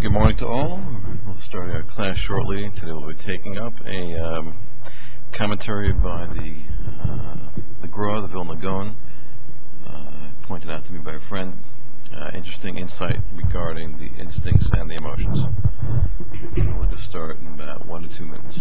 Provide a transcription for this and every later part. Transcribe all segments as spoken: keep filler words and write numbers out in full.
good morning to all. We'll start our class shortly. Today we'll be taking up a um, commentary by the uh, the Gra, the Vilna Gaon, uh, pointed out to me by a friend. Uh, interesting insight regarding the instincts and the emotions. We'll just start in about one to two minutes.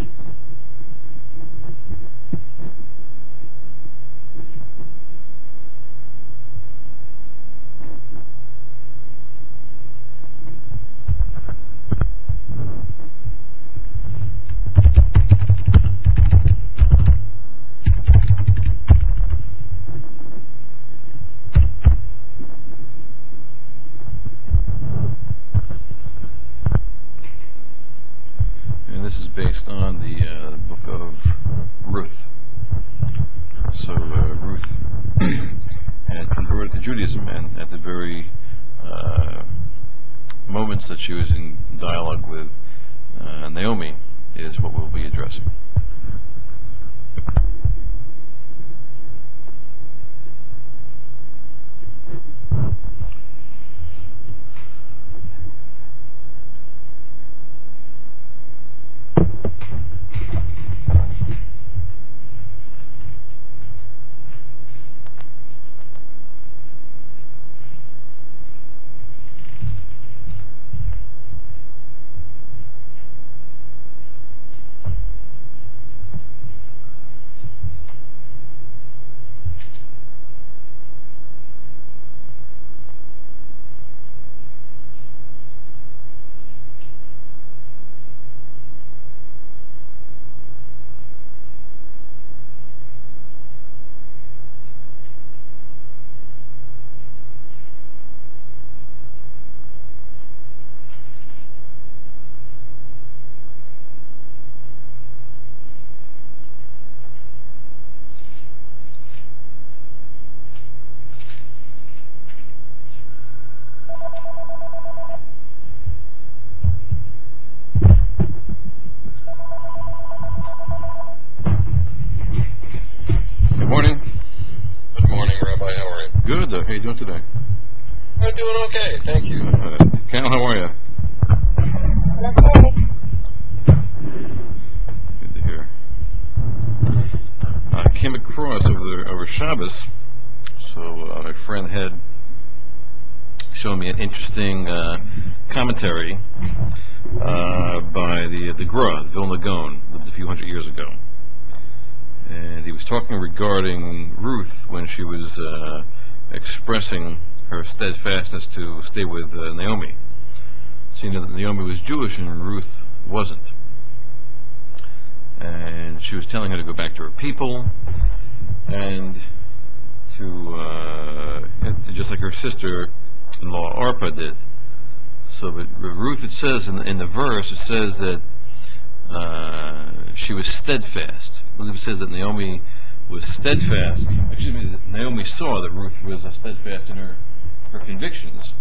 And this is based on the uh, book of Ruth. So uh, Ruth had converted to Judaism, and at the very uh, moments that she was in dialogue with uh, Naomi is what we'll be addressing. Good morning. Good morning, Rabbi. How are you? Good. Uh, how you doing today? I'm doing okay, thank you. Uh, Cal, how are you? Good to hear. I came across over over Shabbos, so uh, my friend had shown me an interesting uh, commentary uh, by the the Gra, the Vilna Gaon, lived a few hundred years ago, and he was talking regarding Ruth when she was uh, expressing her steadfastness to stay with uh, Naomi, seeing that Naomi was Jewish and Ruth wasn't. And she was telling her to go back to her people and to, uh, to just like her sister-in-law Orpah did. So, but Ruth, it says in, in the verse, it says that uh, she was steadfast. It says that Naomi was steadfast. Excuse me, that Naomi saw that Ruth was uh, steadfast in her her convictions.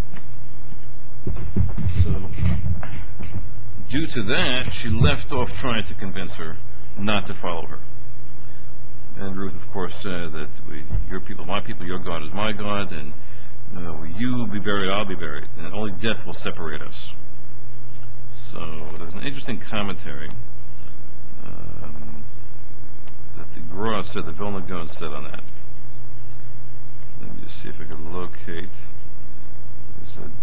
So, due to that, she left off trying to convince her not to follow her. And Ruth, of course, said that we, your people, my people, your God is my God, and uh, you will be buried, I'll be buried, and only death will separate us. So there's an interesting commentary um, that the Gra said, the Vilna Gaon said on that. Let me just see if I can locate. It said,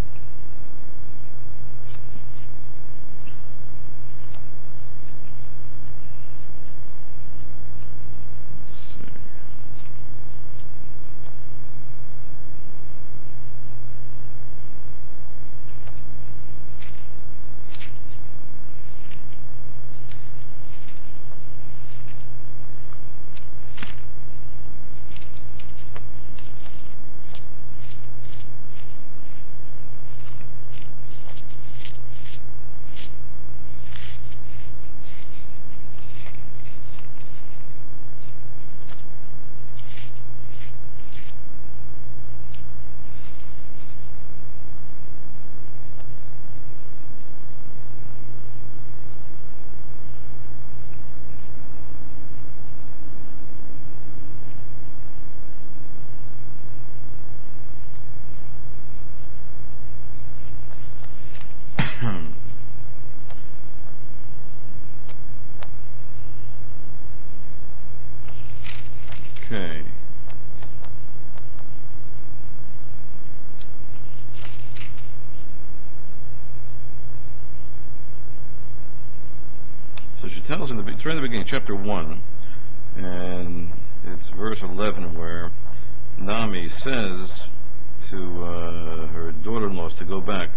let's see. she tells in the, it's right in the beginning, chapter one, and it's verse eleven, where Naomi says to uh, her daughter-in-laws to go back.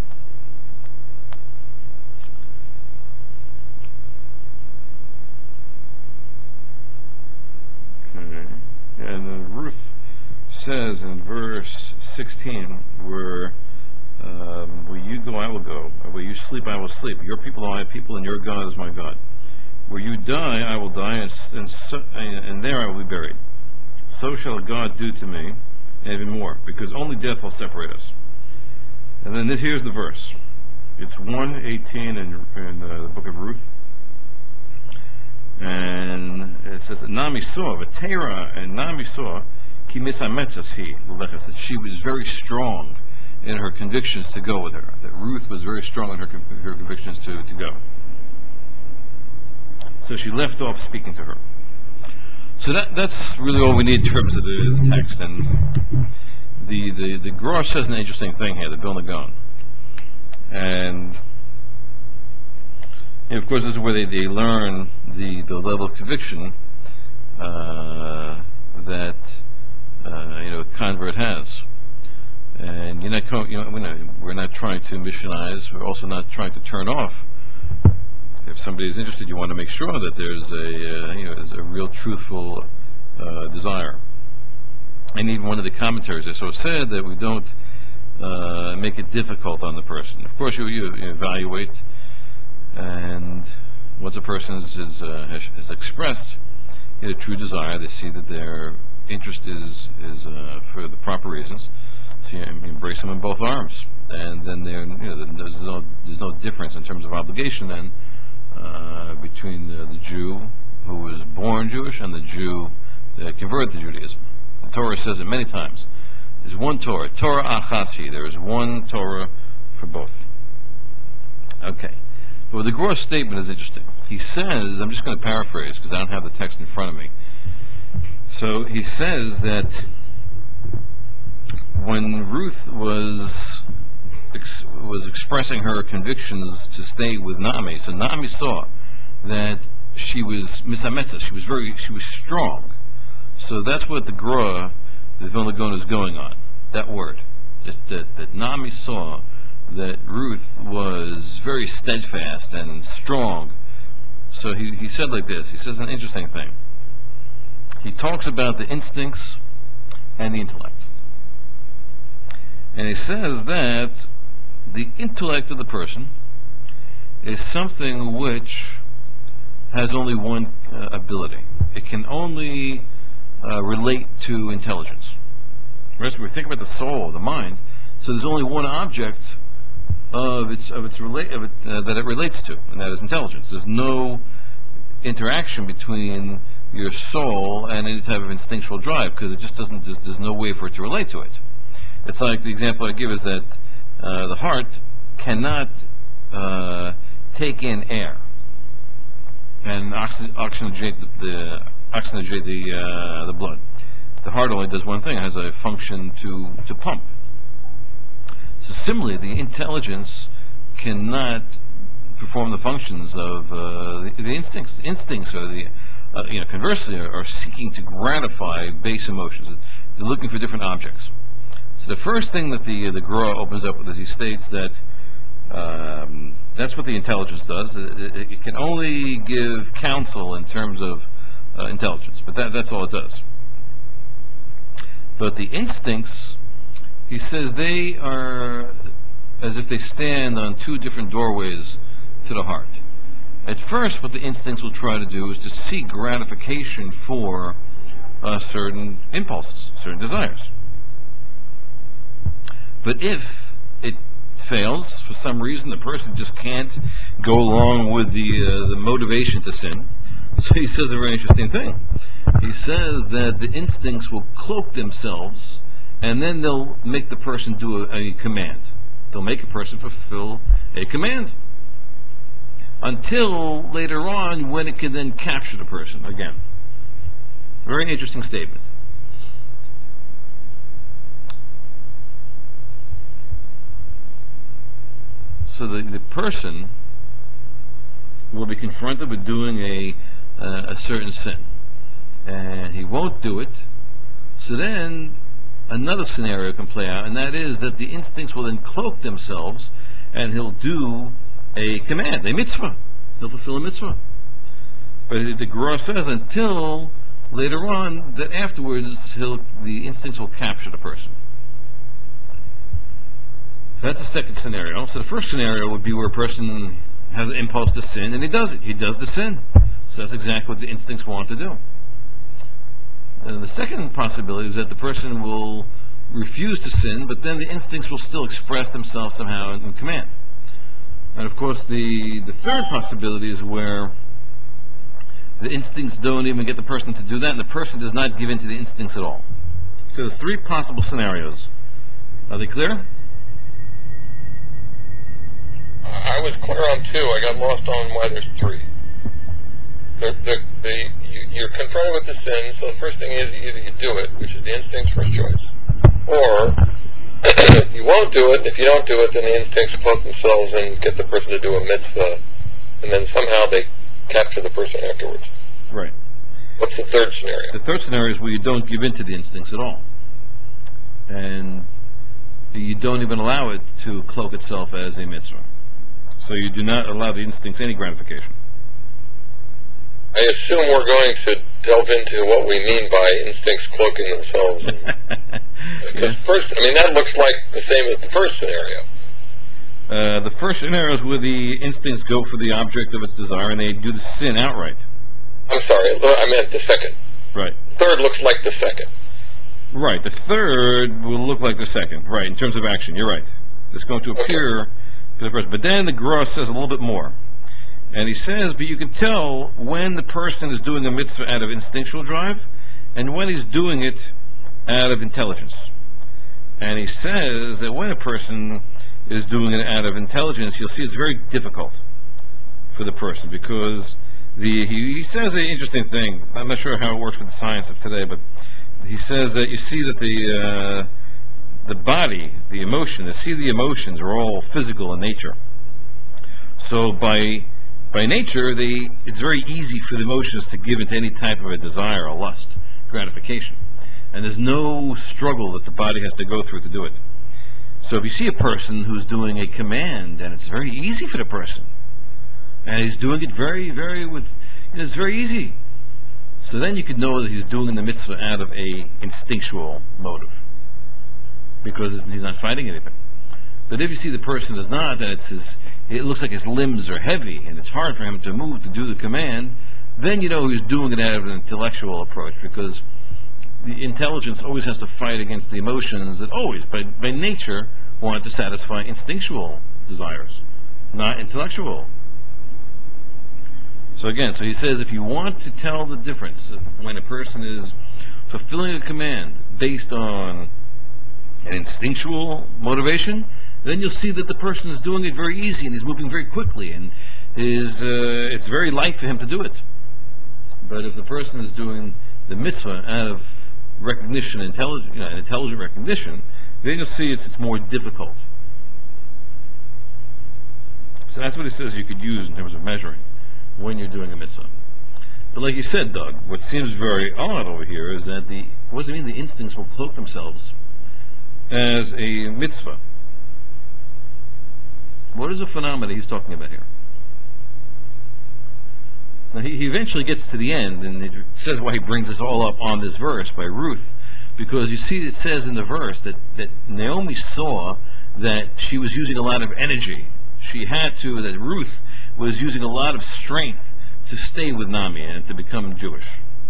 Okay. And then Ruth says in verse sixteen, where um, where you go, I will go. Or where you sleep, I will sleep. Your people are my people, and your God is my God. Where you die, I will die, and, and, so, and there I will be buried. So shall God do to me, and even more, because only death will separate us. And then this, here's the verse. It's one eighteen in, in uh, the book of Ruth. And it says that Nami saw, Vatera, and Nami saw, Ki misametzas he, that she was very strong in her convictions to go with her. That Ruth was very strong in her, her convictions to, to go. So she left off speaking to her. So that that's really all we need in terms of the, the text. And the, the, the Gra says an interesting thing here, the Vilna Gaon. And And of course, this is where they, they learn the, the level of conviction uh, that uh, you know a convert has. And you're not, co- you know, we're not, we're not trying to missionize. We're also not trying to turn off. If somebody is interested, you want to make sure that there's a uh, you know there's a real truthful uh, desire. And even one of the commentaries I saw said that we don't uh, make it difficult on the person. Of course, you, you evaluate. And once a person is, is, uh, has, has expressed a true desire, they see that their interest is is uh, for the proper reasons. So you embrace them in both arms, and then there, you know, there's no there's no difference in terms of obligation then uh, between the, the Jew who was born Jewish and the Jew that converted to Judaism. The Torah says it many times. There's one Torah, Torah Achasi. There is one Torah for both. Okay. Well, the Gra statement is interesting. He says, I'm just going to paraphrase because I don't have the text in front of me. So he says that when Ruth was ex- was expressing her convictions to stay with Naomi, so Naomi saw that she was misametza, she was very, she was strong. So that's what the Gra, the Vilna Gaon, is going on. That word, that that, that Naomi saw that Ruth was very steadfast and strong. So he, he said like this, he says an interesting thing. He talks about the instincts and the intellect. And he says that the intellect of the person is something which has only one uh, ability. It can only uh, relate to intelligence. Right? So we think about the soul, the mind. So there's only one object of its of its relate of it, uh, that it relates to, and that is intelligence. There's no interaction between your soul and any type of instinctual drive because it just doesn't. There's, there's no way for it to relate to it. It's like the example I give is that uh, the heart cannot uh, take in air and oxy- oxygenate the, the oxygenate the uh, the blood. The heart only does one thing; it has a function to to pump. So similarly, the intelligence cannot perform the functions of uh, the, the instincts. Instincts are the, uh, you know, conversely, are, are seeking to gratify base emotions. They're looking for different objects. So the first thing that the the Gra opens up with is he states that um, that's what the intelligence does. It, it, it can only give counsel in terms of uh, intelligence, but that, that's all it does. But the instincts, he says, they are as if they stand on two different doorways to the heart. At first, what the instincts will try to do is to seek gratification for uh, certain impulses, certain desires. But if it fails, for some reason, the person just can't go along with the uh, the motivation to sin. So he says a very interesting thing. He says that the instincts will cloak themselves, and then they'll make the person do a, a command. They'll make a person fulfill a command. Until later on, when it can then capture the person again. Very interesting statement. So the, the person will be confronted with doing a, uh, a certain sin. And he won't do it. So then another scenario can play out, and that is that the instincts will then cloak themselves, and he'll do a command, a mitzvah. He'll fulfill a mitzvah. But the Gemara says until later on that afterwards he'll, the instincts will capture the person. So that's the second scenario. So the first scenario would be where a person has an impulse to sin, and he does it. He does the sin. So that's exactly what the instincts want to do. And the second possibility is that the person will refuse to sin, but then the instincts will still express themselves somehow in, in command. And of course, the, the third possibility is where the instincts don't even get the person to do that, and the person does not give in to the instincts at all. So there's three possible scenarios. Are they clear? I was clear on two. I got lost on why there's three. The, the, the, you, you're confronted with the sin, so the first thing is either you do it, which is the instinct's first choice, or you won't do it. If you don't do it, then the instincts cloak themselves and get the person to do a mitzvah, and then somehow they capture the person afterwards. Right. What's the third scenario? The third scenario is where you don't give in to the instincts at all. And you don't even allow it to cloak itself as a mitzvah. So you do not allow the instincts any gratification. I assume we're going to delve into what we mean by instincts cloaking themselves. Because Yes. first, I mean, that looks like the same as the first scenario. Uh, the first scenario is where the instincts go for the object of its desire and they do the sin outright. I'm sorry, I meant the second. Right. Third looks like the second. Right. The third will look like the second. Right. In terms of action, you're right. It's going to appear Okay. to the person. But then the Gemara says a little bit more. And he says, but you can tell when the person is doing a mitzvah out of instinctual drive and when he's doing it out of intelligence. And he says that when a person is doing it out of intelligence, you'll see it's very difficult for the person because the he, he says an interesting thing. I'm not sure how it works with the science of today, but he says that you see that the uh, the body, the emotion, the see the emotions are all physical in nature. So by by nature, they it's very easy for the emotions to give into any type of a desire or lust, gratification. And there's no struggle that the body has to go through to do it. So if you see a person who's doing a command, and it's very easy for the person, and he's doing it very, very with, you know, it's very easy. So then you could know that he's doing the mitzvah out of a instinctual motive, because he's not fighting anything. But if you see the person is not, that it's his, it looks like his limbs are heavy, and it's hard for him to move to do the command, then you know he's doing it out of an intellectual approach, because the intelligence always has to fight against the emotions that always, by, by nature, want to satisfy instinctual desires, not intellectual. So again, so he says if you want to tell the difference when a person is fulfilling a command based on an instinctual motivation, then you'll see that the person is doing it very easy and he's moving very quickly and is uh, it's very light for him to do it. But if the person is doing the mitzvah out of recognition, intelligent, you know, intelligent recognition, then you'll see it's, it's more difficult. So that's what it says you could use in terms of measuring when you're doing a mitzvah. But like you said, Doug, what seems very odd over here is that the, what does it mean the instincts will cloak themselves as a mitzvah? What is the phenomena he's talking about here? Now he, he eventually gets to the end, and it says why he brings us all up on this verse by Ruth, because you see it says in the verse that, that Naomi saw that she was using a lot of energy. She had to, that Ruth was using a lot of strength to stay with Naomi and to become Jewish.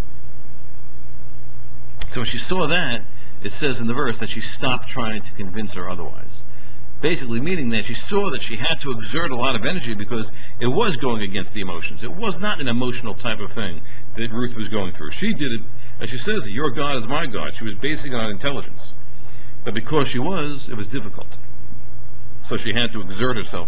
So when she saw that, it says in the verse that she stopped trying to convince her otherwise. Basically meaning that she saw that she had to exert a lot of energy because it was going against the emotions. It was not an emotional type of thing that Ruth was going through. She did it, as she says, your God is my God. She was basing it on intelligence. But because she was, it was difficult. So she had to exert herself.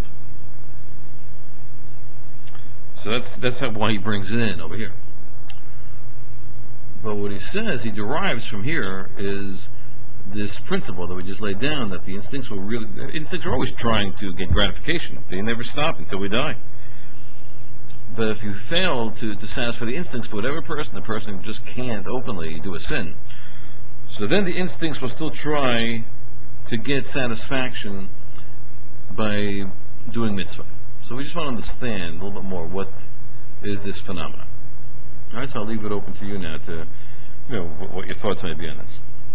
So that's that's how, why he brings it in over here. But what he says, he derives from here, is this principle that we just laid down, that the instincts will really, the instincts are always trying to get gratification. They never stop until we die. But if you fail to, to satisfy the instincts for whatever person, the person just can't openly do a sin. So then the instincts will still try to get satisfaction by doing mitzvah. So we just want to understand a little bit more what is this phenomenon. All right, so I'll leave it open to you now to, you know, what, what your thoughts may be on this.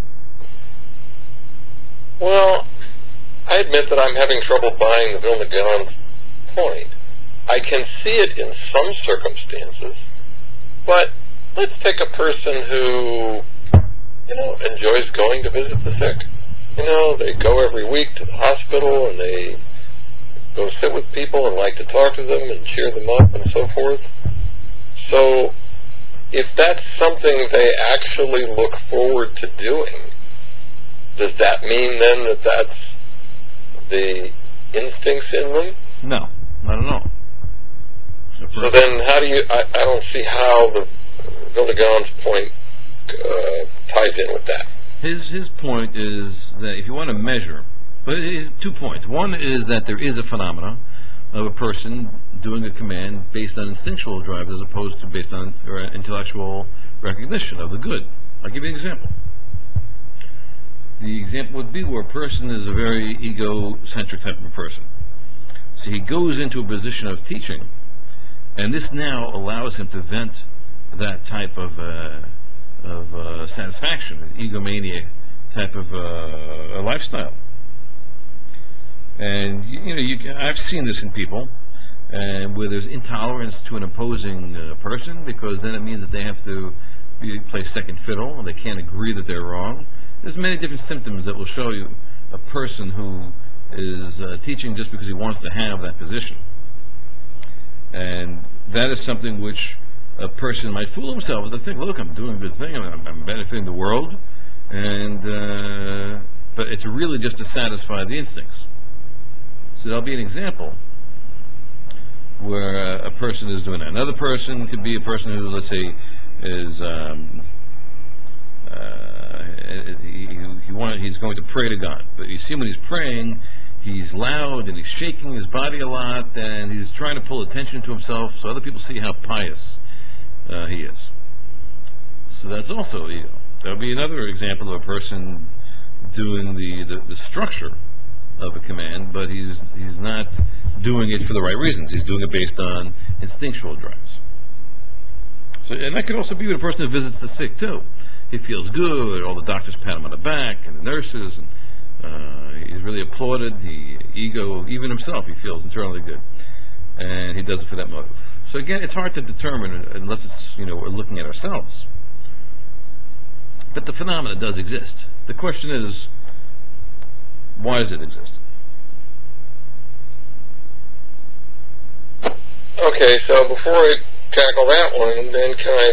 Well, I admit that I'm having trouble buying the Vilna Gaon's point. I can see it in some circumstances, but let's take a person who, you know, enjoys going to visit the sick. You know, they go every week to the hospital and they go sit with people and like to talk to them and cheer them up and so forth. So, if that's something they actually look forward to doing, does that mean then that that's the instincts in them? No, not at all. So then how do you, I, I don't see how the Vilna Gaon's point uh, ties in with that. His his point is that if you want to measure, but it is two points. One is that there is a phenomena of a person doing a command based on instinctual drive as opposed to based on or intellectual recognition of the good. I'll give you an example. The example would be where a person is a very egocentric type of a person. So he goes into a position of teaching, and this now allows him to vent that type of uh, of uh, satisfaction, an egomaniac type of uh, a lifestyle. And you, you know, you, I've seen this in people, and where there's intolerance to an opposing uh, person, because then it means that they have to be, play second fiddle, and they can't agree that they're wrong. There's many different symptoms that will show you a person who is uh, teaching just because he wants to have that position. And that is something which a person might fool himself to think, look, I'm doing a good thing, I'm, I'm benefiting the world, and uh, but it's really just to satisfy the instincts. So there'll be an example where uh, a person is doing that. Another person could be a person who, let's say, is um, uh, he, he wanted, he's going to pray to God, but you see when he's praying, he's loud and he's shaking his body a lot, and he's trying to pull attention to himself so other people see how pious uh, he is. So that's also ego. There'll be another example of a person doing the, the, the structure of a command, but he's he's not doing it for the right reasons. He's doing it based on instinctual drives. So, and that could also be with a person who visits the sick too. He feels good. All the doctors pat him on the back, and the nurses, and uh, he's really applauded. He ego, even himself, he feels internally good, and he does it for that motive. So again, it's hard to determine unless it's, you know, we're looking at ourselves. But the phenomena does exist. The question is, why does it exist? Okay, so before I tackle that one, then can I,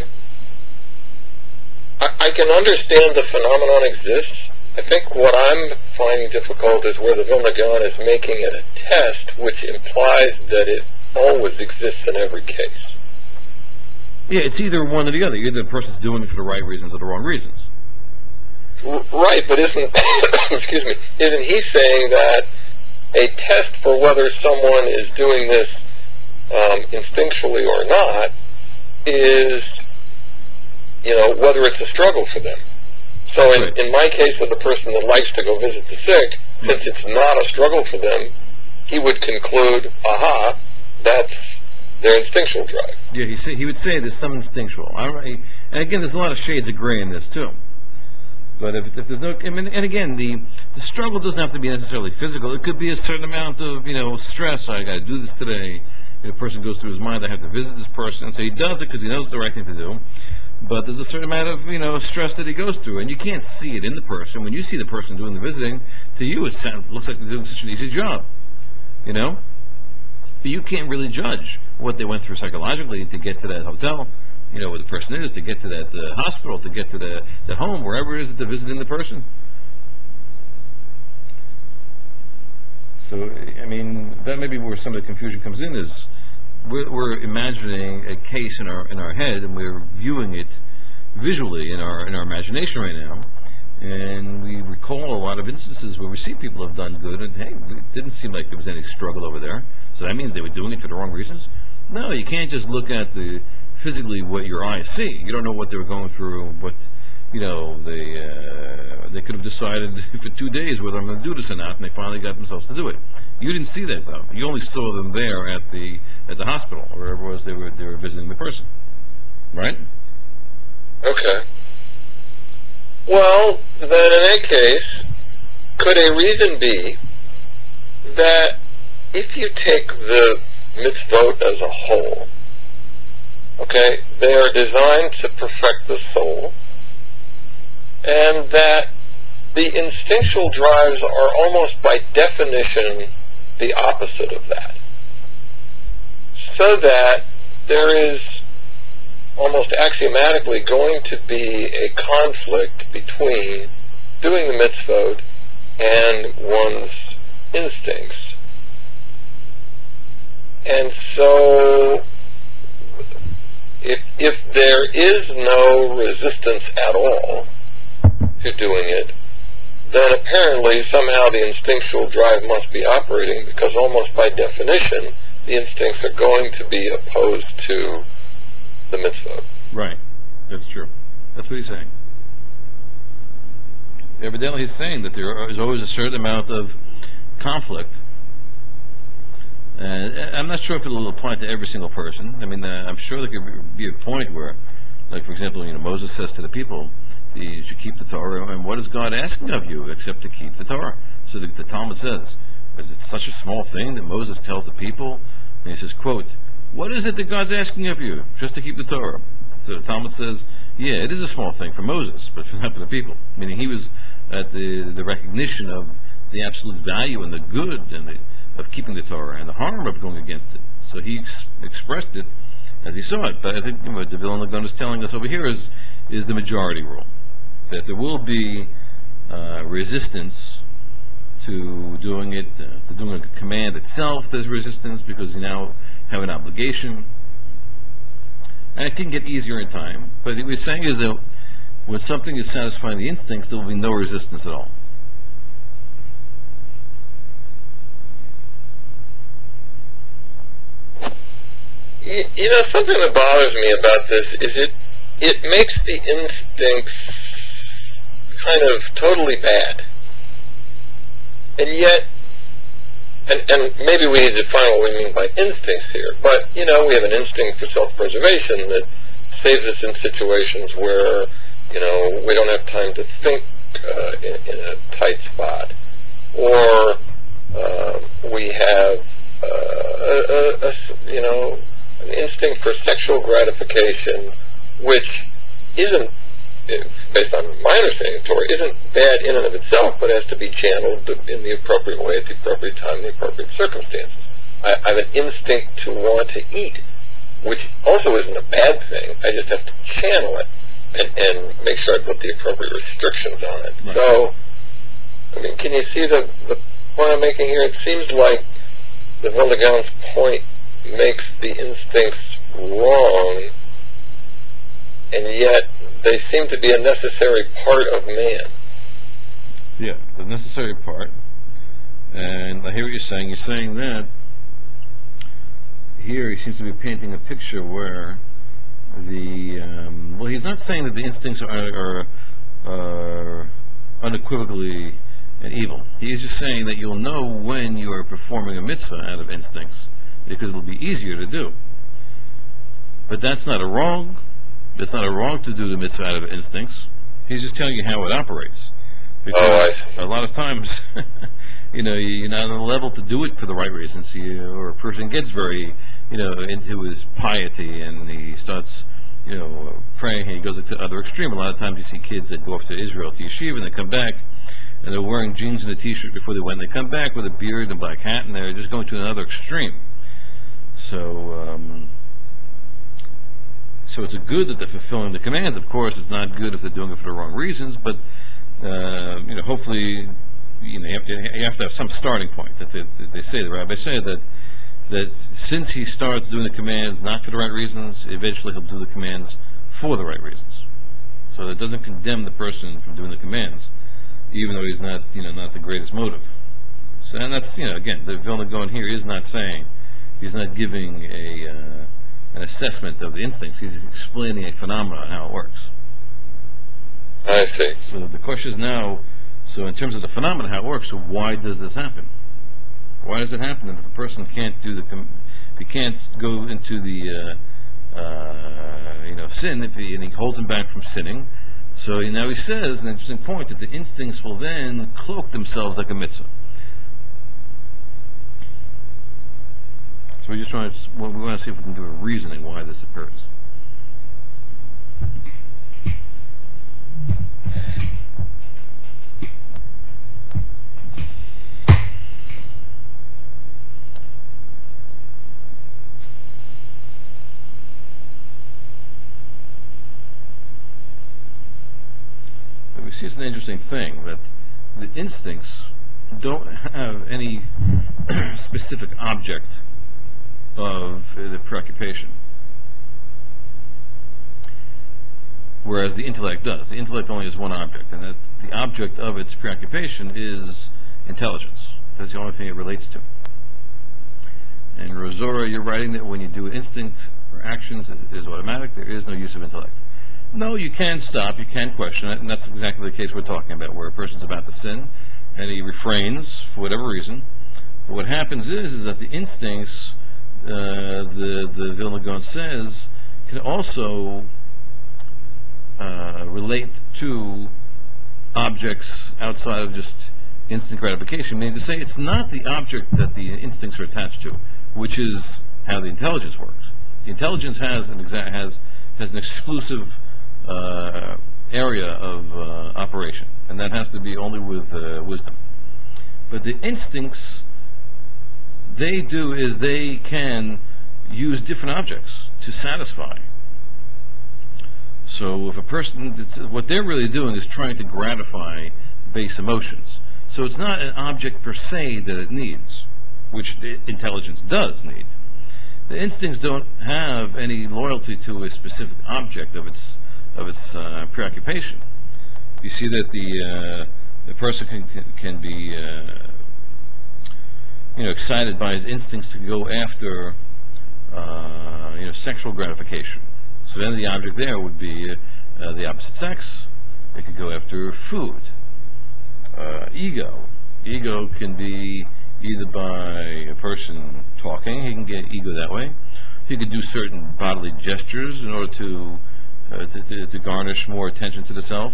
I, I can understand the phenomenon exists. I think what I'm finding difficult is where the Vilna Gaon is making it a test, which implies that it always exists in every case. Yeah, it's either one or the other. Either the person's doing it for the right reasons or the wrong reasons. Right, but isn't, excuse me, isn't he saying that a test for whether someone is doing this um, instinctually or not is, you know, whether it's a struggle for them. So in, Right. in my case of the person that likes to go visit the sick, Yeah. since it's not a struggle for them, he would conclude, aha, that's their instinctual drive. Yeah, he say, he would say there's some instinctual. I don't, and again, there's a lot of shades of gray in this too. But if, if there's no, I mean, and again, the the struggle doesn't have to be necessarily physical. It could be a certain amount of, you know, stress. I got to do this today. And a person goes through his mind, I have to visit this person. So he does it because he knows it's the right thing to do. But there's a certain amount of, you know, stress that he goes through, and you can't see it in the person. When you see the person doing the visiting, to you it sounds, looks like they're doing such an easy job, you know. But you can't really judge what they went through psychologically to get to that hotel, you know, where the person is, to get to that uh, hospital, to get to the, the home, wherever it is that they're visiting the person. So, I mean, that may be where some of the confusion comes in, is we're, we're imagining a case in our in our head, and we're viewing it visually in our in our imagination right now, and we recall a lot of instances where we see people have done good, and hey, it didn't seem like there was any struggle over there. So that means they were doing it for the wrong reasons. No, you can't just look at the physically what your eyes see. You don't know what they were going through, what you know. They uh, they could have decided for two days whether I'm going to do this or not, and they finally got themselves to do it. You didn't see that though. You only saw them there at the at the hospital or wherever it was they were they were visiting the person, right? Okay. Well, then in that case, could a reason be that if you take the mitzvot as a whole, okay, they are designed to perfect the soul, and that the instinctual drives are almost by definition the opposite of that. So that there is almost axiomatically going to be a conflict between doing the mitzvot and one's instincts. And so if, if there is no resistance at all to doing it, then apparently somehow the instinctual drive must be operating, because almost by definition the instincts are going to be opposed to the mitzvah. Right. That's true. That's what he's saying. Evidently, he's saying that there is always a certain amount of conflict. And I'm not sure if it'll apply to every single person. I mean, uh, I'm sure there could be a point where, like, for example, you know, Moses says to the people, you should keep the Torah, and what is God asking of you except to keep the Torah? So the, the Talmud says, is it such a small thing that Moses tells the people? And he says, quote, what is it that God's asking of you? Just to keep the Torah. So the Talmud says, yeah, it is a small thing for Moses, but not for the people. Meaning he was at the, the recognition of the absolute value and the good and the, of keeping the Torah and the harm of going against it. So he ex- expressed it as he saw it. But I think, you know, what the Vilna Gaon is telling us over here is, is the majority rule. That there will be uh, resistance to doing it, uh, to doing a command itself. There's resistance because you now have an obligation. And it can get easier in time. But what we're saying is that when something is satisfying the instincts, there will be no resistance at all. You, you know, something that bothers me about this is it it makes the instincts kind of totally bad. And yet, and, and maybe we need to define what we mean by instincts here, but, you know, we have an instinct for self-preservation that saves us in situations where, you know, we don't have time to think uh, in, in a tight spot. Or uh, we have, uh, a, a, a, you know, an instinct for sexual gratification, which isn't, based on my understanding of the Torah, isn't bad in and of itself, but has to be channeled in the appropriate way at the appropriate time, in the appropriate circumstances. I, I have an instinct to want to eat, which also isn't a bad thing. I just have to channel it and, and make sure I put the appropriate restrictions on it. Right. So, I mean, can you see the, the point I'm making here? It seems like the Vilna Gaon's point makes the instincts wrong, and yet they seem to be a necessary part of man. Yeah, the necessary part. And I hear what you're saying. You're saying that here he seems to be painting a picture where the um, well, he's not saying that the instincts are, are, are unequivocally evil. He's just saying that you'll know when you are performing a mitzvah out of instincts because it'll be easier to do. But that's not a wrong. It's not a wrong to do the mitzvah out of instincts. He's just telling you how it operates. Because Oh, I see. a lot of times, you know, you're not on the level to do it for the right reasons. You, or a person gets very, you know, into his piety and he starts, you know, praying. He goes to the other extreme. A lot of times you see kids that go off to Israel, to yeshiva, and they come back and they're wearing jeans and a t-shirt before they went. They come back with a beard and a black hat, and they're just going to another extreme. So, um, so it's a good that they're fulfilling the commands. Of course, it's not good if they're doing it for the wrong reasons. But uh, you know, hopefully, you know, you have to have some starting point. That they, they say the rabbis say that that since he starts doing the commands not for the right reasons, eventually he'll do the commands for the right reasons. So it doesn't condemn the person from doing the commands, even though he's not, you know, not the greatest motive. So, and that's, you know, again, the Vilna Gaon here is not saying He's not giving a uh, an assessment of the instincts. He's explaining a phenomenon, how it works. I see. So the question is now, so in terms of the phenomenon, how it works, so why does this happen? Why does it happen? And if a person can't do the, com- if he can't go into the, uh, uh, you know, sin, if he, and he holds him back from sinning, so he, now he says, an interesting point, that the instincts will then cloak themselves like a mitzvah. So we just trying to, well, we want to see if we can do a reasoning why this occurs. But we see it's an interesting thing that the instincts don't have any specific object of the preoccupation, whereas the intellect does. The intellect only has one object, and that the object of its preoccupation is intelligence. That's the only thing it relates to. And Rosora, you're writing that when you do instinct or actions, it is automatic. There is no use of intellect. No, you can stop, you can question it, and that's exactly the case we're talking about, where a person's about to sin, and he refrains for whatever reason. But what happens is, is that the instincts, uh, the the Vilna Gaon says, can also uh, relate to objects outside of just instant gratification. Meaning to say, it's not the object that the instincts are attached to, which is how the intelligence works. The intelligence has an exact has has an exclusive uh, area of uh, operation, and that has to be only with uh, wisdom. But the instincts, they do is they can use different objects to satisfy. So if a person, what they're really doing is trying to gratify base emotions. So it's not an object per se that it needs, which intelligence does need. The instincts don't have any loyalty to a specific object of its of its uh, preoccupation. You see that the uh, the person can can, can be uh, you know excited by his instincts to go after uh, you know sexual gratification. So then the object there would be uh, the opposite sex. It could go after food, uh, ego. Ego can be either by a person talking, he can get ego that way. He could do certain bodily gestures in order to uh, to, to, to garnish more attention to the self.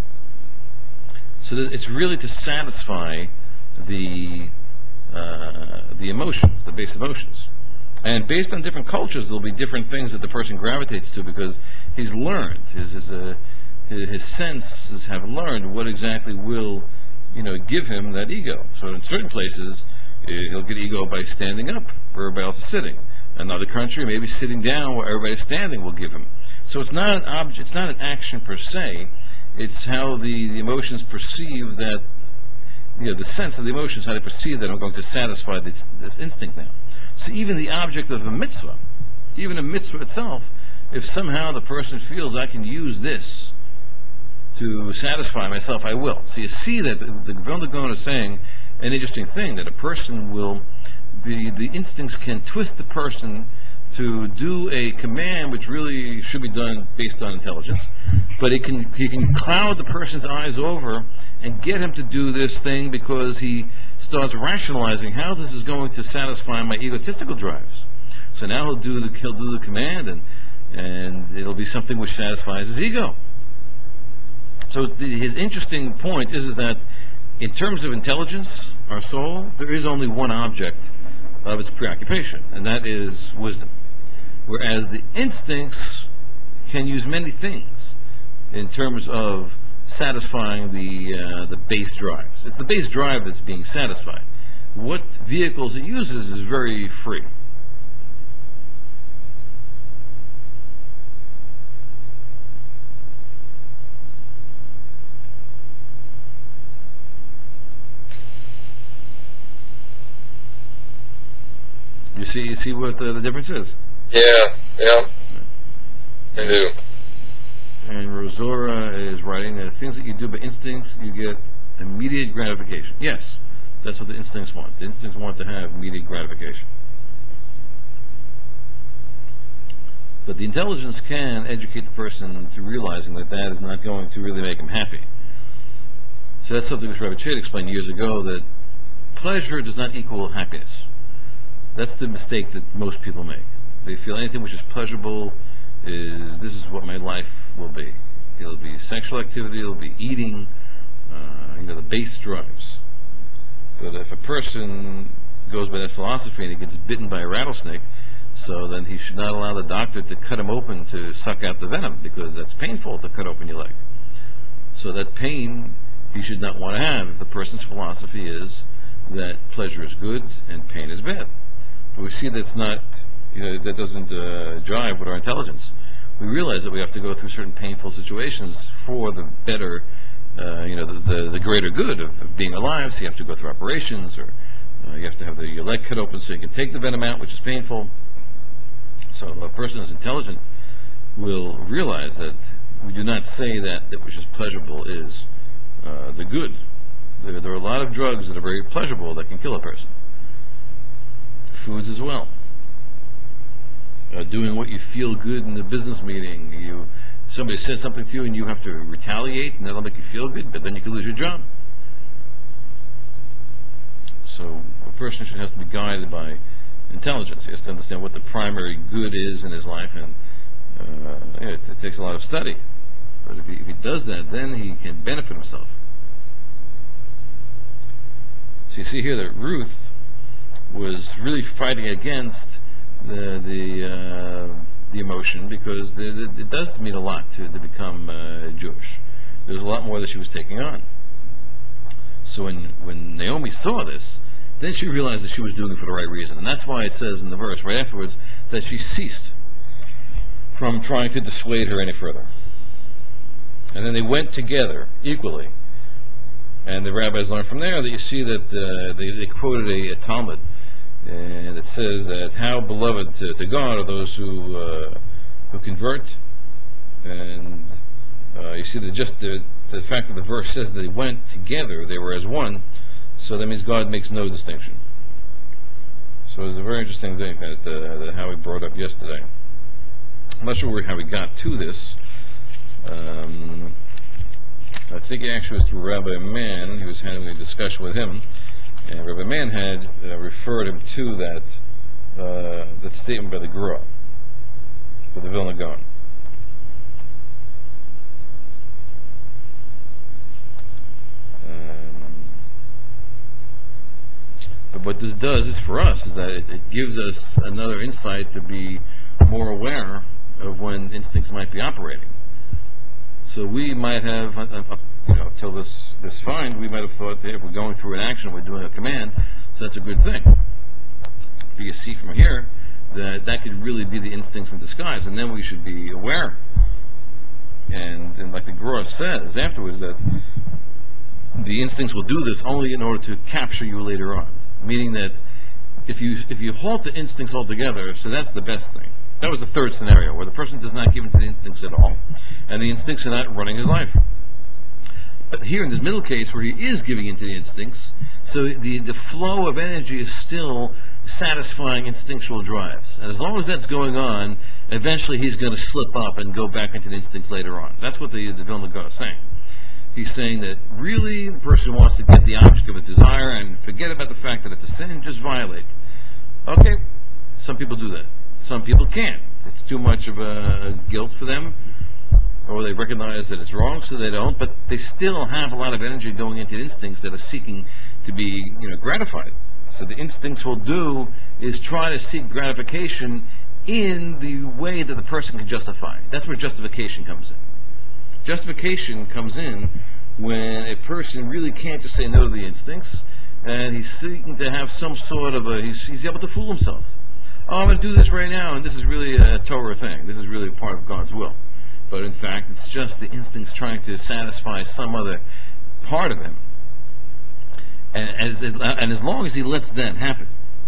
So that it's really to satisfy the uh, the emotions, the base emotions. And based on different cultures, there'll be different things that the person gravitates to because he's learned. His his, uh, his, his senses have learned what exactly will, you know, give him that ego. So in certain places, uh, he'll get ego by standing up where everybody else is sitting. Another country, maybe sitting down where everybody's standing will give him. So it's not an object, it's not an action per se. It's how the, the emotions perceive that, you know, the sense of the emotions, how they perceive that I'm going to satisfy this, this instinct now. So even the object of a mitzvah, even a mitzvah itself, if somehow the person feels I can use this to satisfy myself, I will. So you see that the, the Vilna Gaon is saying an interesting thing, that a person will, the, the instincts can twist the person to do a command which really should be done based on intelligence, but it can he can cloud the person's eyes over and get him to do this thing because he starts rationalizing how this is going to satisfy my egotistical drives. So now he'll do the he'll do the command, and and it'll be something which satisfies his ego. So the, his interesting point is, is that in terms of intelligence, our soul, there is only one object of its preoccupation, and that is wisdom. Whereas the instincts can use many things in terms of satisfying the uh, the base drives. It's the base drive that's being satisfied. What vehicles it uses is very free. You see, you see what the, the difference is. Yeah, yeah, I do. And Rosora is writing that things that you do by instincts, you get immediate gratification. Yes, that's what the instincts want. The instincts want to have immediate gratification. But the intelligence can educate the person to realizing that that is not going to really make him happy. So that's something which Rabbi Chait explained years ago, that pleasure does not equal happiness. That's the mistake that most people make. They feel anything which is pleasurable is, this is what my life will be. It'll be sexual activity, it'll be eating, uh, you know, the base drives. But if a person goes by that philosophy and he gets bitten by a rattlesnake, so then he should not allow the doctor to cut him open to suck out the venom, because that's painful to cut open your leg. So that pain he should not want to have if the person's philosophy is that pleasure is good and pain is bad. But we see that's not, you know, that doesn't uh, jive with our intelligence. We realize that we have to go through certain painful situations for the better, uh, you know, the, the, the greater good of, of being alive. So you have to go through operations, or uh, you have to have the, your leg cut open so you can take the venom out, which is painful. So a person who's intelligent will realize that we do not say that that which is pleasurable is uh, the good. There, there are a lot of drugs that are very pleasurable that can kill a person. Foods as well. Uh, doing what you feel good in the business meeting. You, somebody says something to you and you have to retaliate, and that'll make you feel good, but then you can lose your job. So a person should have to be guided by intelligence. He has to understand what the primary good is in his life, and uh, yeah, it, it takes a lot of study. But if he, if he does that, then he can benefit himself. So you see here that Ruth was really fighting against the the uh, the emotion, because the, the, it does mean a lot to, to become uh, Jewish. There's a lot more that she was taking on. So when when Naomi saw this, then she realized that she was doing it for the right reason, and that's why it says in the verse right afterwards that she ceased from trying to dissuade her any further. And then they went together equally. And the rabbis learned from there that you see that uh, they, they quoted a, a Talmud, and it says that how beloved to, to God are those who uh, who convert. And uh, you see that just the, the fact that the verse says that they went together, they were as one, so that means God makes no distinction. So it's a very interesting thing that, uh, that Howie brought up yesterday. I'm not sure how we got to this. Um, I think it actually was through Rabbi Mann. He was having a discussion with him, and Rabbi Mann had uh, referred him to that uh, that statement by the Gra, by the Vilna Gaon. Um, but what this does is for us is that it, it gives us another insight to be more aware of when instincts might be operating. So we might have, uh, uh, you know, till this this find, we might have thought that if we're going through an action, we're doing a command, so that's a good thing. But you see from here that that could really be the instincts in disguise, and then we should be aware. And, and like the Gra says afterwards, that the instincts will do this only in order to capture you later on. Meaning that if you if you halt the instincts altogether, so that's the best thing. That was the third scenario, where the person does not give into the instincts at all, and the instincts are not running his life. But here in this middle case, where he is giving into the instincts, so the, the flow of energy is still satisfying instinctual drives. And as long as that's going on, eventually he's going to slip up and go back into the instincts later on. That's what the, the Vilna Gaon is saying. He's saying that really the person wants to get the object of a desire and forget about the fact that it's a sin and just violate. Okay, some people do that. Some people can't. It's too much of a guilt for them, or they recognize that it's wrong, so they don't, but they still have a lot of energy going into instincts that are seeking to be, you know, gratified. So the instincts will do is try to seek gratification in the way that the person can justify. That's where justification comes in. Justification comes in when a person really can't just say no to the instincts, and he's seeking to have some sort of a, he's, he's able to fool himself. Oh, I'm going to do this right now, and this is really a Torah thing. This is really part of God's will. But in fact, it's just the instincts trying to satisfy some other part of him. And as, it, and as long as he lets that happen,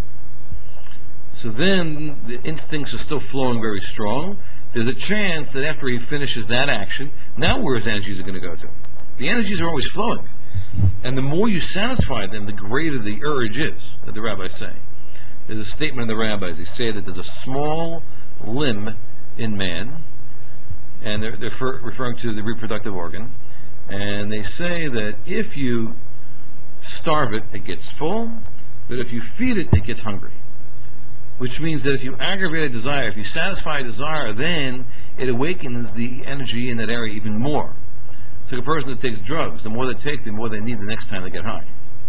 so then the instincts are still flowing very strong. There's a chance that after he finishes that action, now where his energies are going to go to? The energies are always flowing. And the more you satisfy them, the greater the urge is, that the rabbis say. There's a statement in the rabbis. They say that there's a small limb in man, and they're, they're fer- referring to the reproductive organ, and they say that if you starve it, it gets full, but if you feed it, it gets hungry. Which means that if you aggravate a desire, if you satisfy a desire, then it awakens the energy in that area even more. It's like a person that takes drugs. The more they take, the more they need the next time they get high.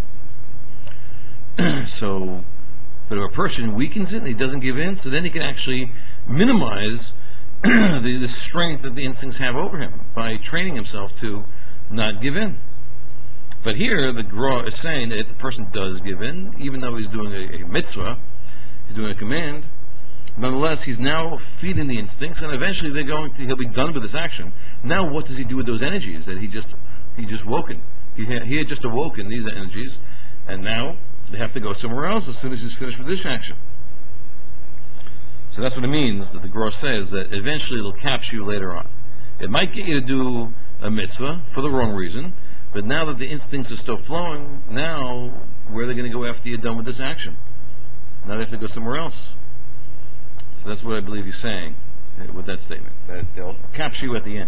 So, but if a person weakens it and he doesn't give in, so then he can actually minimize the, the strength that the instincts have over him by training himself to not give in. But here, the Gra is saying that if the person does give in, even though he's doing a, a mitzvah, he's doing a command, nonetheless, he's now feeding the instincts, and eventually they're going to, he'll be done with this action. Now, what does he do with those energies that he just he just woken? He had, he had just awoken these energies, and now they have to go somewhere else as soon as he's finished with this action. So that's what it means that the Gra says that eventually it'll capture you later on. It might get you to do a mitzvah for the wrong reason, but now that the instincts are still flowing, now where are they going to go after you're done with this action? Now they have to go somewhere else. So that's what I believe he's saying with that statement, that they'll capture you at the end.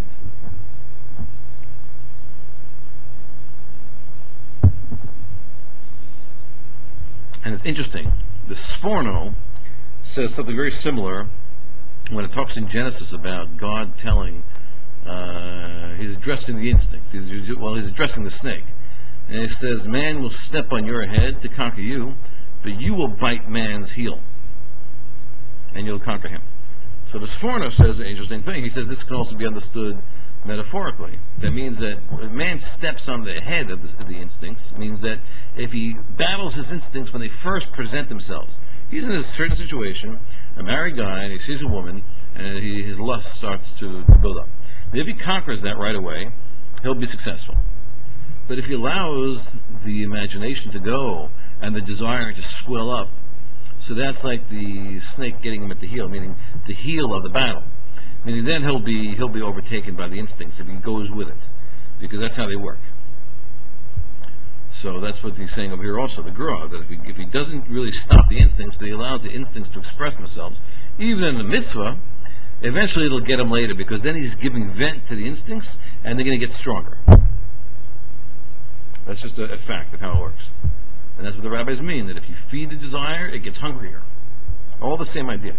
And it's interesting. The Sforno says something very similar when it talks in Genesis about God telling, uh, he's addressing the instincts. He's, well, he's addressing the snake. And it says, man will step on your head to conquer you, but you will bite man's heel, and you'll conquer him. So the Sforno says an interesting thing. He says this can also be understood metaphorically. That means that when man steps on the head of the, of the instincts, it means that if he battles his instincts when they first present themselves, he's in a certain situation, a married guy, and he sees a woman, and he, his lust starts to, to build up. And if he conquers that right away, he'll be successful. But if he allows the imagination to go and the desire to swell up, so that's like the snake getting him at the heel, meaning the heel of the battle. Meaning then he'll be he'll be overtaken by the instincts if he goes with it, because that's how they work. So that's what he's saying over here also, the Gra, that if he, if he doesn't really stop the instincts, but he allows the instincts to express themselves, even in the mitzvah, eventually it'll get him later, because then he's giving vent to the instincts, and they're going to get stronger. That's just a, a fact of how it works. And that's what the rabbis mean, that if you feed the desire, it gets hungrier. All the same idea.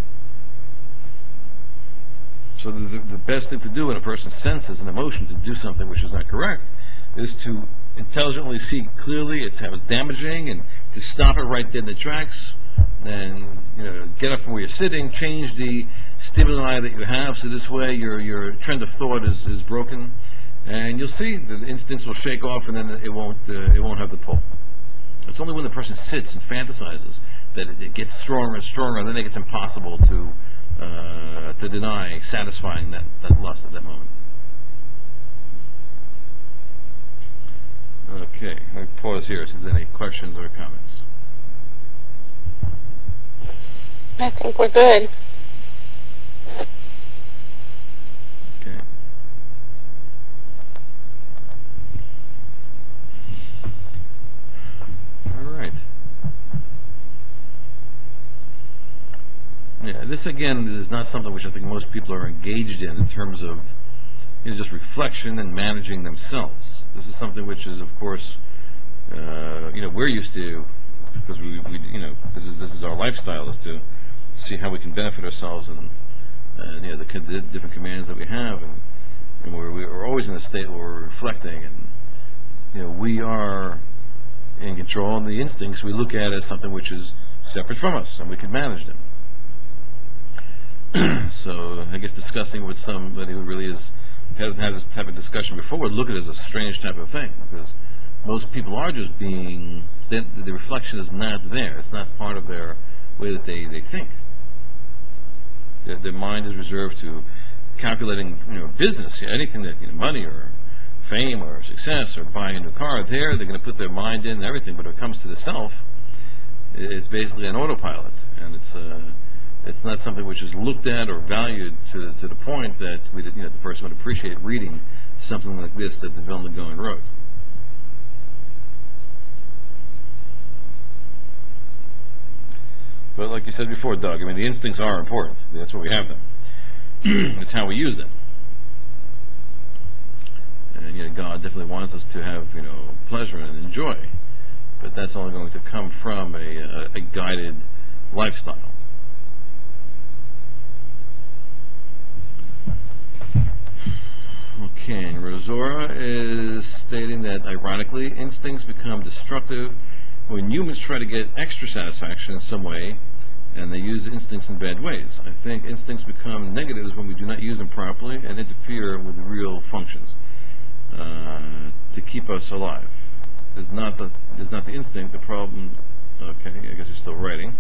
So the, the best thing to do when a person senses an emotion to do something which is not correct is to intelligently see clearly it's how it's damaging, and to stop it right there in the tracks, and you know, get up from where you're sitting, change the stimuli that you have, so this way your your trend of thought is, is broken, and you'll see the instincts will shake off, and then it won't uh, it won't have the pull. It's only when the person sits and fantasizes that it, it gets stronger and stronger, and then it gets impossible to uh, to deny satisfying that, that lust at that moment. Okay, I pause here if there's any questions or comments. I think we're good. Okay. All right. Yeah, this again is not something which I think most people are engaged in in terms of, you know, just reflection and managing themselves. This is something which is, of course, uh, you know, we're used to, because we, we, you know, this is this is our lifestyle, is to see how we can benefit ourselves, and, and you know, the, the different commands that we have, and, and we're we're always in a state where we're reflecting, and you know, we are in control, and the instincts we look at as something which is separate from us, and we can manage them. So I guess discussing with somebody who really is hasn't had this type of discussion before would look at it as a strange type of thing, because most people are just being, the, the reflection is not there. It's not part of their way that they, they think. Their, their mind is reserved to calculating, you know, business, anything that, you know, money or fame or success or buying a new car. There, they're going to put their mind in and everything. But when it comes to the self, it's basically an autopilot, and it's uh, it's not something which is looked at or valued to to the point that we, you know, the person would appreciate reading something like this that the Vilna Gaon wrote. But like you said before, Doug, I mean, the instincts are important. That's why we have them. It's how we use them. And you know, God definitely wants us to have, you know, pleasure and enjoy, but that's only going to come from a, a, a guided lifestyle. Okay, and Rosora is stating that ironically, instincts become destructive when humans try to get extra satisfaction in some way, and they use instincts in bad ways. I think instincts become negatives when we do not use them properly and interfere with real functions uh, to keep us alive. It's not the it's not the instinct. The problem. Okay, I guess you're still writing.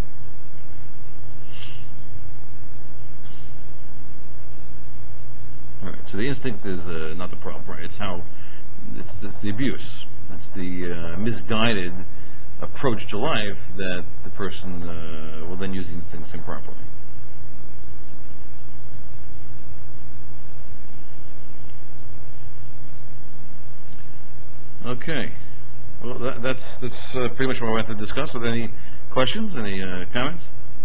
All right. So the instinct is uh, not the problem, right? It's how it's, it's the abuse. It's the uh, misguided approach to life that the person uh, will then use the instincts improperly. Okay. Well, that, that's that's uh, pretty much what I wanted to discuss. Are there any questions? Any uh, comments?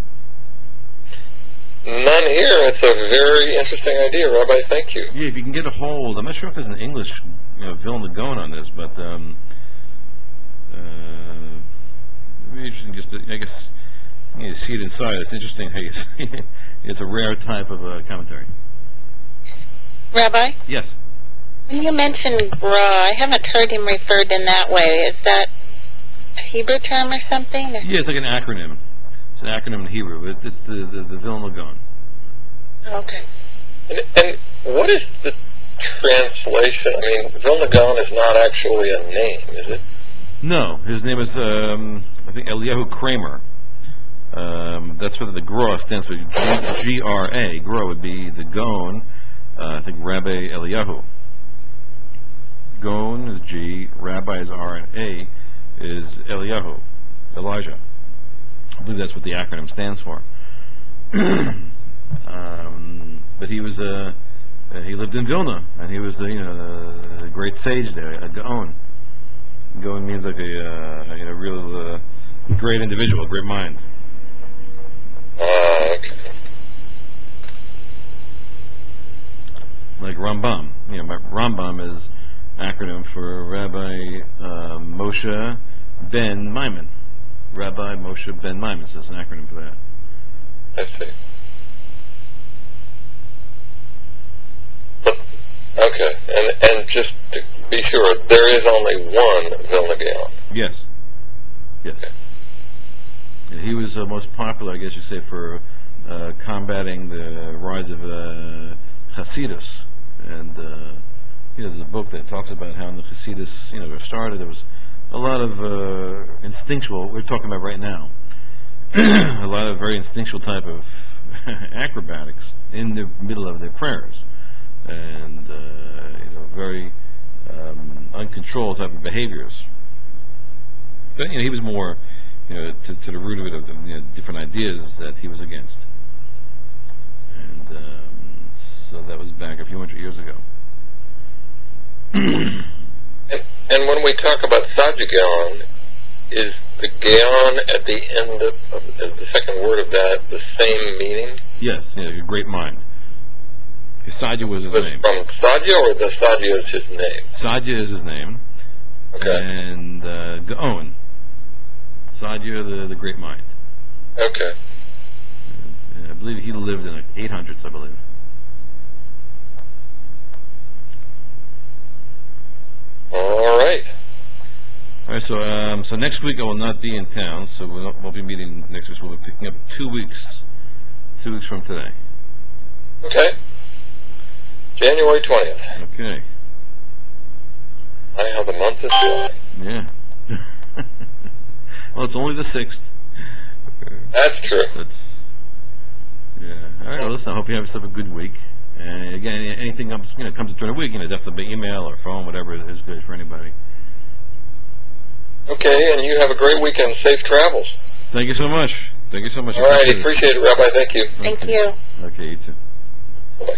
None here. It's a very interesting idea, Rabbi. Thank you. Yeah, if you can get a hold. I'm not sure if there's an English, you know, Vilna Gaon on this, but um, uh, it'd be interesting. Just to, I guess you know, see it inside. It's interesting. Hey, it's, it's a rare type of uh, commentary. Rabbi, Yes. when you mentioned gra, I haven't heard him referred in that way. Is that a Hebrew term or something? Yeah, it's like an acronym. It's an acronym in Hebrew. It, it's the the, the Vilna Gaon. Okay. And, and what is the translation? I mean, Vilna Gaon is not actually a name, is it? No, his name is um, I think Eliyahu Kramer. Um, that's what the Gra stands for. G R A. Gra would be the Gaon. Uh, I think Rabbi Eliyahu. Gaon is G. Rabbi is R, and A is Eliyahu, Elijah. I believe that's what the acronym stands for. um, but he was a uh, he lived in Vilna, and he was a, you know a great sage there, a Gaon. Gaon means like a uh, you know real uh, great individual, great mind. Ah, okay. Like Rambam. You know, Rambam is acronym for Rabbi uh, Moshe Ben Maimon. Rabbi Moshe Ben Maimon. So it's an acronym for that. I see. But, okay, and and just to be sure, there is only one Vilna Gaon. Yes. Yes. And he was uh, most popular, I guess you say, for uh, combating the rise of uh, Hasidus. And uh, you know, there's a book that talks about how in the Hasidus, you know, were started. There was a lot of uh, instinctual. We're talking about right now. A lot of very instinctual type of acrobatics in the middle of their prayers, and uh, you know, very um, uncontrolled type of behaviors. But you know, he was more, you know, to, to the root of it, of the you know, different ideas that he was against, and um, so that was back a few hundred years ago. And, and when we talk about Sajigaon, is the Gaon at the end of, of, of the second word of that the same meaning? Yes, you know, a great mind. Sadya was his Was name. from Sadia, or the Sadia is his name? Sadya is his name, Okay. and uh, Gaon. Sadya, the the great mind. Okay. And I believe he lived in the eight hundreds, I believe. All right. All right, so um, so next week I will not be in town, so we'll not, won't be meeting next week. We'll be picking up two weeks, two weeks from today. Okay. January twentieth. Okay. I have the month is flying. Yeah. Well, it's only the sixth. That's true. That's yeah. All right. Well, listen. I hope you have yourself a good week. And again, any- anything comes, you know, comes during the week, you know, definitely by email or phone, whatever is good for anybody. Okay, and you have a great weekend. Safe travels. Thank you so much. Thank you so much. All right. Appreciate it. Appreciate it, Rabbi. Thank you. Thank Okay. you. Okay. You too. Bye-bye.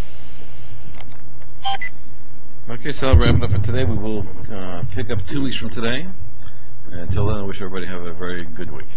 Okay, so I'll wrap it up for today. We will uh, pick up two weeks from today. Until then, I wish everybody have a very good week.